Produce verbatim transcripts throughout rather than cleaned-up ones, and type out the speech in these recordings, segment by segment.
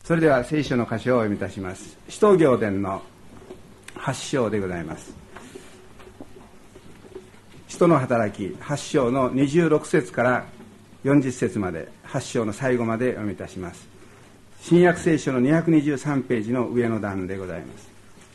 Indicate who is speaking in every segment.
Speaker 1: それでは聖書の箇所をお読みいたします。使徒行伝のはち章でございます。使徒の働きはち章のにじゅうろく節からよんじゅう節まで、はち章の最後までお読みいたします。新約聖書のにひゃくにじゅうさんページの上の段でございます。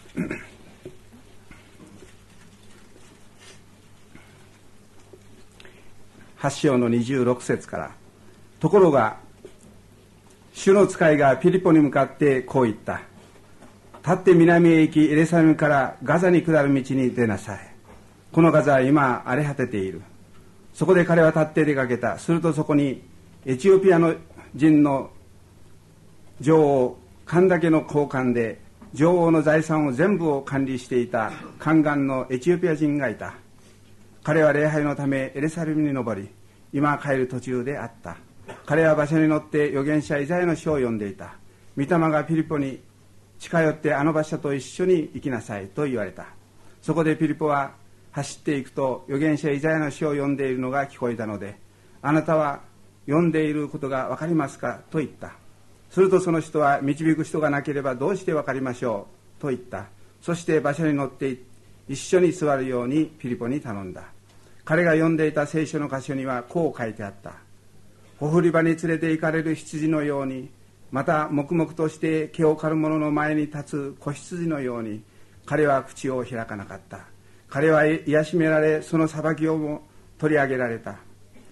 Speaker 1: はち章のにじゅうろく節から、ところが主の使いがピリポに向かってこう言った。立って南へ行き、エルサレムからガザに下る道に出なさい。このガザは今荒れ果てている。そこで彼は立って出かけた。するとそこにエチオピアの人の女王カンダケの高官で、女王の財産を全部を管理していた宦官のエチオピア人がいた。彼は礼拝のためエルサレムに登り、今帰る途中であった。彼は馬車に乗って預言者イザヤの書を読んでいた。御霊がピリポに近寄って、あの馬車と一緒に行きなさいと言われた。そこでピリポは走っていくと、預言者イザヤの書を読んでいるのが聞こえたので、あなたは読んでいることが分かりますかと言った。するとその人は、導く人がなければどうして分かりましょうと言った。そして馬車に乗って一緒に座るようにピリポに頼んだ。彼が読んでいた聖書の箇所にはこう書いてあった。ほふり場に連れて行かれる羊のように、また黙々として毛を刈る者の前に立つ子羊のように、彼は口を開かなかった。彼は癒しめられ、その裁きをも取り上げられた。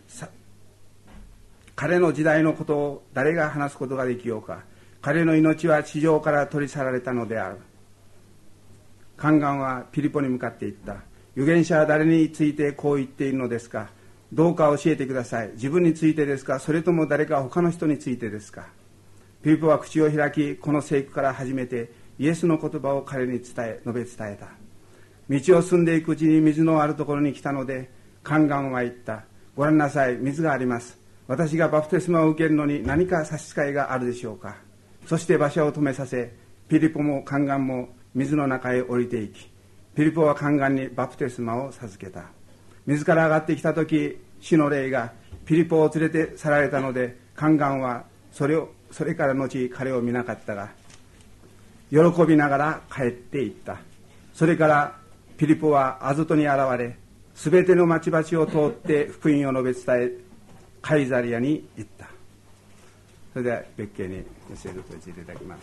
Speaker 1: 彼の時代のことを誰が話すことができようか。彼の命は地上から取り去られたのである。宦官はピリポに向かって言った。預言者は誰についてこう言っているのですか。どうか教えてください。自分についてですか、それとも誰か他の人についてですか。ピリポは口を開き、この聖句から始めてイエスの言葉を彼に伝え述べ伝えた。道を進んでいくうちに水のあるところに来たので、宦官は言った。ご覧なさい、水があります。私がバプテスマを受けるのに何か差し支えがあるでしょうか。そして馬車を止めさせ、ピリポも宦官も水の中へ降りていき、ピリポは宦官にバプテスマを授けた。水から上がってきた時、主の霊がピリポを連れて去られたので、宦官はそれをそれから後彼を見なかったが、喜びながら帰っていった。それからピリポはアゾトに現れ、すべての町々を通って福音を述べ伝え、カイザリアに行った。それでは別景に寄せるとしていただきます。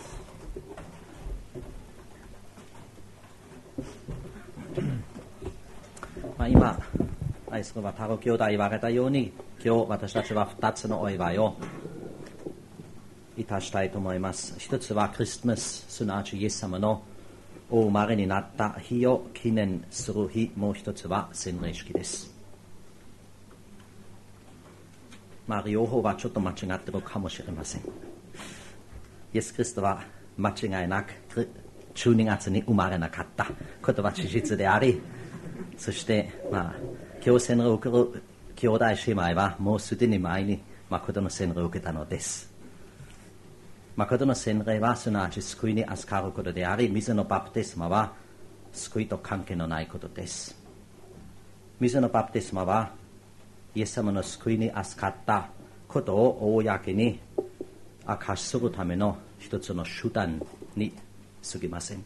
Speaker 2: まあ、今愛するタロ兄弟言われたように、今日私たちはふたつのお祝いをいたしたいと思います。一つはクリスマス、すなわちイエス様のお生まれになった日を記念する日、もう一つは洗礼式です。まあ、両方はちょっと間違っているかもしれません。イエス・キリストは間違いなくじゅうにがつに生まれなかったことは事実であり、そして、まあ、今日洗礼を受ける兄弟姉妹はもうすでに前に誠の洗礼を受けたのです。誠の洗礼はすなわち救いに預かることであり、水のバプテスマは救いと関係のないことです。水のバプテスマはイエス様の救いに預かったことを公に明かしするための一つの手段に過ぎません。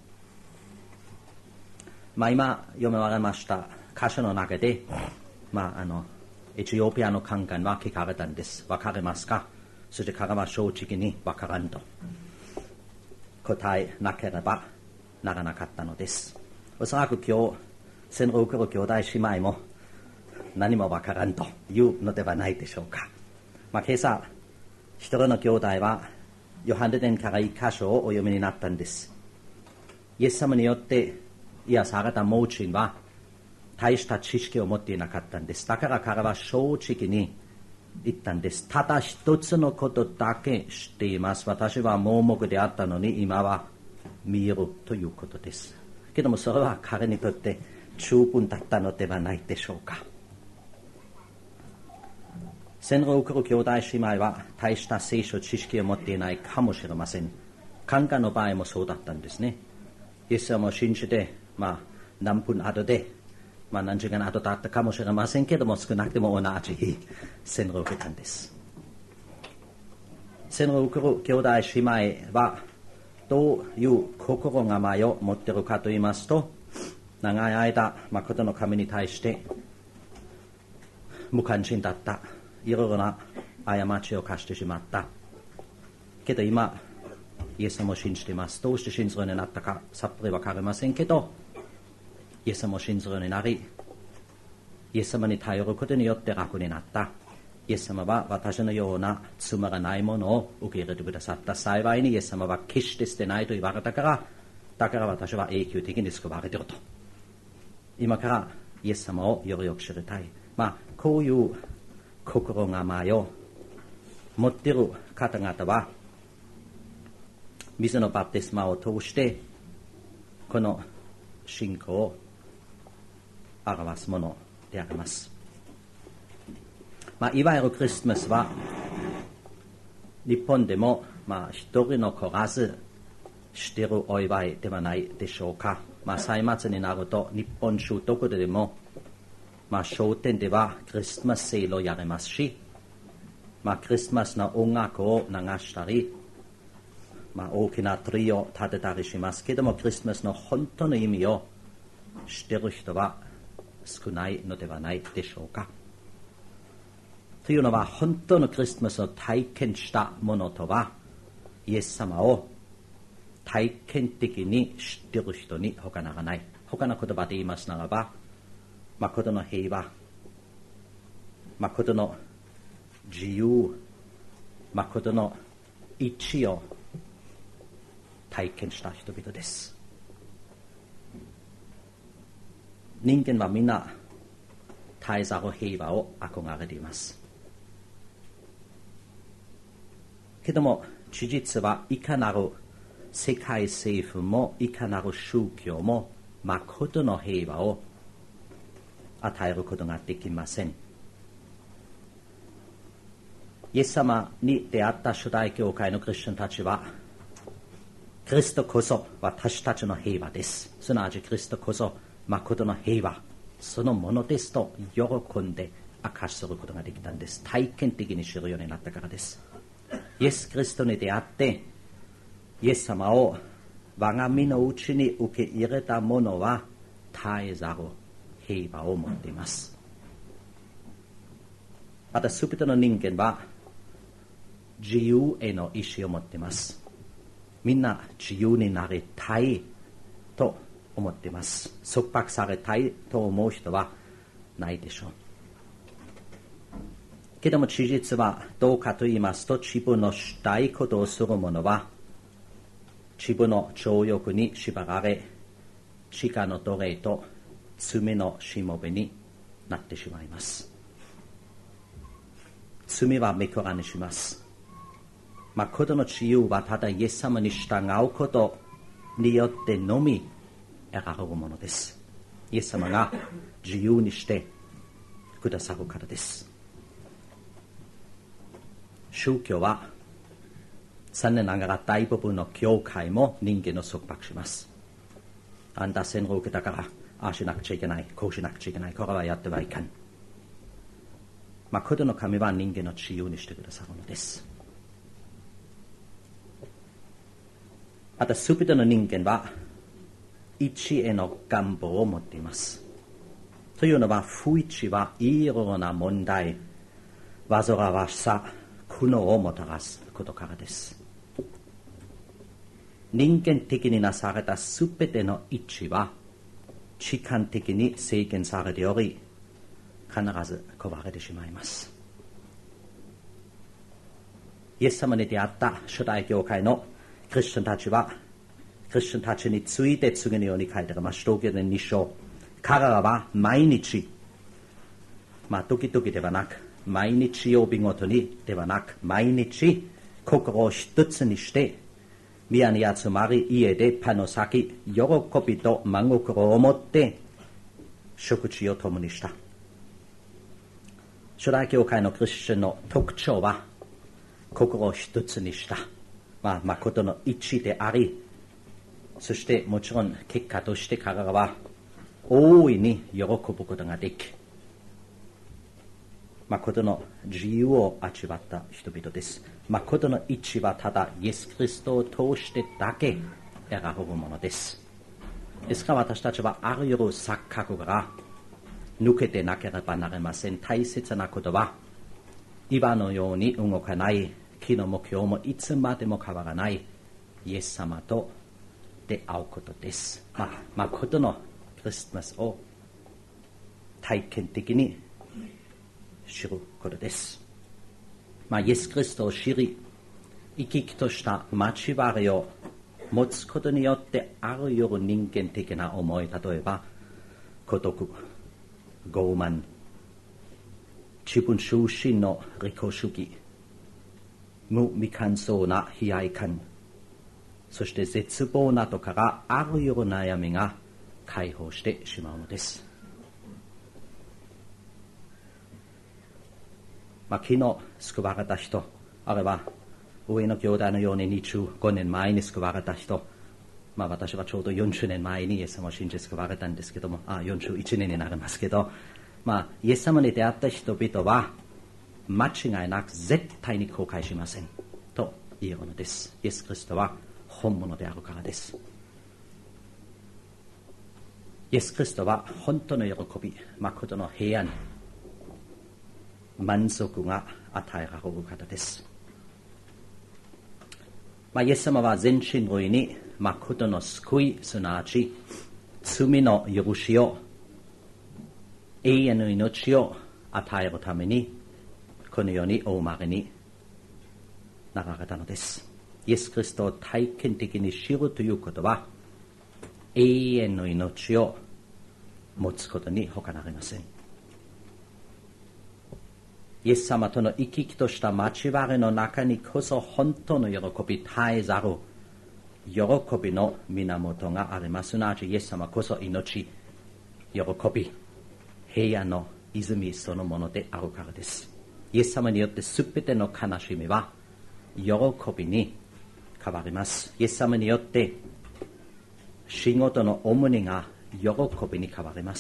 Speaker 2: まあ、今読み終わりました箇所の中で、まあ、あのエチオピアの宦官は聞かれたんです。わかりますか。そして彼は正直にわからんと答えなければならなかったのです。おそらく今日洗礼を受ける兄弟姉妹も何もわからんというのではないでしょうか。まあ、今朝一人の兄弟はヨハネ伝から一箇所をお読みになったんです。イエス様によって癒された盲人は大した知識を持っていなかったんです。だから彼は正直に言ったんです。ただ一つのことだけ知っています。私は盲目であったのに今は見えるということです。けどもそれは彼にとって十分だったのではないでしょうか。洗礼を受ける兄弟姉妹は大した聖書知識を持っていないかもしれません。宦官の場合もそうだったんですね。イエス様を信じて、まあ、何分後で、まあ、何時間後だったかもしれませんけども、少なくとも同じ日洗礼を受けたんです。 線を送る兄弟姉妹はどういう心構えを持っているかと言いますと、長い間、誠の神に対して無関心だった、いろいろな過ちを犯してしまった。けど今、イエス様を信じています。どうして信じるようになったかさっぱりわかりませんけど、イエス様を信じるようになり、イエス様に頼ることによって楽になった。イエス様は私のような妻がないものを受け入れてくださった。幸いにイエス様は決して捨てないと言われたから、だから私は永久的に救われていると。今からイエス様をよりよく知りたい。まあ、こういう心構えを持っている方々は、水のバプテスマを通してこの信仰を表すものであります。まあ、いわゆるクリスマスは日本でもまあ一人残らずしているお祝いではないでしょうか。まあ、歳末になると日本中どこでも、まあ、商店ではクリスマスセールをやりますし、まあ、クリスマスの音楽を流したり、まあ、大きなツリーを立てたりしますけども、クリスマスの本当の意味を知っている人は少ないのではないでしょうか。というのは、本当のクリスマスを体験したものとは、イエス様を体験的に知っている人に他ならない。他の言葉で言いますならば、誠の平和、誠の自由、誠の一致を体験した人々です。人間はみんな絶えざる平和を憧れています。けども事実はいかなる世界政府もいかなる宗教も誠の平和を与えることができません。イエス様に出会った初代教会のクリスチャンたちは、キリストこそ私たちの平和です。すなわちキリストこそ誠の平和そのものですと喜んで明かしすることができたんです。体験的に知るようになったからです。イエス・キリストに出会ってイエス様を我が身のうちに受け入れた者は絶えざる平和を持っています。またすべての人間は自由への意志を持っています。みんな自由になりたいと思っています。束縛されたいと思う人はないでしょう。けども事実はどうかと言いますと、自分のしたいことをする者は自分の情欲に縛られ、地下の奴隷と罪のしもべになってしまいます。罪はめくらにします。誠の自由はただイエス様に従うことによってのみ得られるものです。イエス様が自由にしてくださるからです。宗教は残念ながら大部分の教会も人間を束縛します。あんた洗礼を受けたからああしなくちゃいけない、こうしなくちゃいけない、これはやってはいかん。誠の神は人間を自由にしてくださるのです。またすべての人間は一致への願望を持っています。というのは、不一致はいろいろな問題、煩わしさ、苦悩をもたらすことからです。人間的になされたすべての一致は時間的に制限されており、必ず壊れてしまいます。イエス様に出会った初代教会のクリスチャンたちは、クリスチャンたちについて次のように書いてあります。使徒行伝に章。彼らは毎日、まあ時々ではなく、毎日曜日ごとにではなく、毎日心を一つにして宮に集まり、家でパンを裂き、喜びと真心を持って食事を共にした。初代教会のクリスチャンの特徴は、心を一つにした、まあ、誠の一致であり、そしてもちろん結果として彼らは大いに喜ぶことができ、 誠の自由を味わった人々です。誠の一はただイエス・キリストを通してだけ選ぶものです。ですから私たちはあらゆる錯覚から抜けてなければなりません。大切なことは今のように動かない木の目標もいつまでも変わらないイエス様と出会うことです。まあ、誠のクリスマスを体験的に知ることです。まあ、イエス・キリストを知り、生き生きとした交わりを持つことによってあらゆる人間的な思い、例えば孤独、傲慢、自分中心の利己主義、無未完走な悲哀感、そして絶望などからあらゆる悩みが解放してしまうのです。まあ、昨日救われた人、あるいは上の兄弟のようににじゅうごねんまえに救われた人、まあ、私はちょうどよんじゅうねんまえにイエス様を信じ救われたんですけども、あよんじゅういちねんになりますけど、まあ、イエス様に出会った人々は間違いなく絶対に後悔しませんと言えるのです。イエス・キリストは本物であるからです。イエス・キリストは本当の喜び、誠の平安、満足が与えられる方です。まあ、イエス様は全人類に誠の救い、すなわち罪の許しを、永遠の命を与えるためにこの世にお生まれになられたのです。イエス・キリストを体験的に知るということは永遠の命を持つことに他なりません。イエス様との生き生きとした交わりの中にこそ本当の喜び、絶えざる喜びの源があります。すなわちイエス様こそ命、喜び、平安の泉そのものであるからです。イエス様によってすべての悲しみは喜びに変わります。イエス様によって仕事の重荷が喜びに変わります。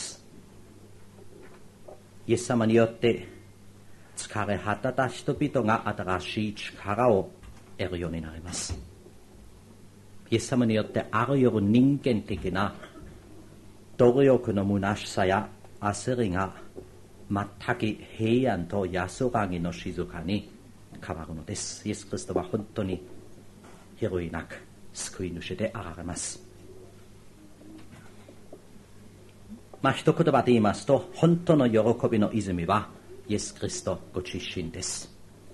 Speaker 2: イエス様によって疲れ果てた人々が新しい力を得るようになります。イエス様によってあらゆる人間的な努力の虚しさや焦りが全く平安と安らぎの静かに変わるのです。イエス・キリストは本当に比類なく救い主であられます。まあ一言葉で言いますと、本当の喜びの泉はイエス・キリストご自身です。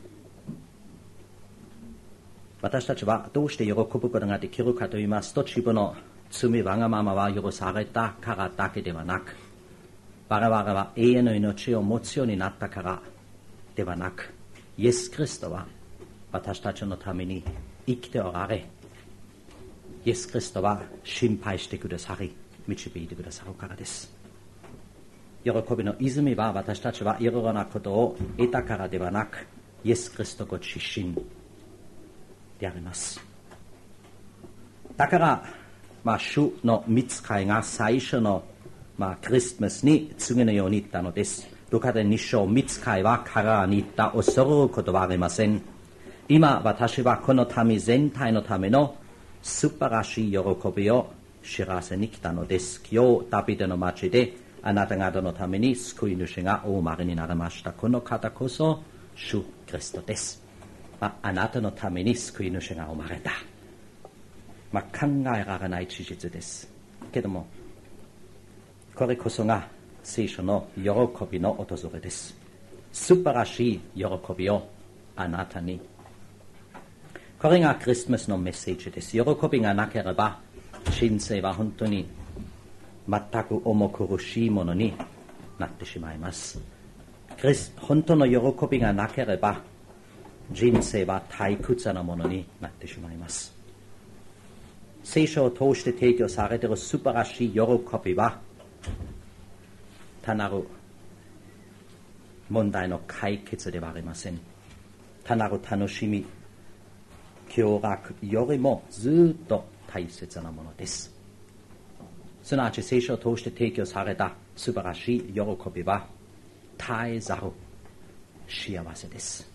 Speaker 2: 私たちはどうして喜ぶことができるかと言いますと、自分の罪わがままは許されたからだけではなく、我々は永遠の命を持つようになったからではなく、イエス・キリストは私たちのために生きておられ、イエス・キリストは心配してくださり、導いてくださるからです。喜びの泉は私たちはいろいろなことを得たからではなく、イエス・キリストご自身であります。だから、まあ、主の御使いが最初の、まあ、クリスマスに次のように言ったのです。ルカでに章、御使いは彼らに言った。恐れることはありません。今私はこの民全体のための素晴らしい喜びを知らせに来たのです。今日ダビデの町であなた方のために救い主がお生まれになりました。この方こそ主キリストです。まあ、あなたのために救い主が生まれた。まあ、考えられない事実です。けども、これこそが聖書の喜びの訪れです。素晴らしい喜びをあなたに。これがクリスマスのメッセージです。喜びがなければ人生は本当に全く重苦しいものになってしまいます。本当の喜びがなければ人生は退屈なものになってしまいます。聖書を通して提供されている素晴らしい喜びは単なる問題の解決ではありません。単なる楽しみ、享楽よりもずっと大切なものです。すなわち聖書を通して提供された素晴らしい喜びは絶えざる幸せです。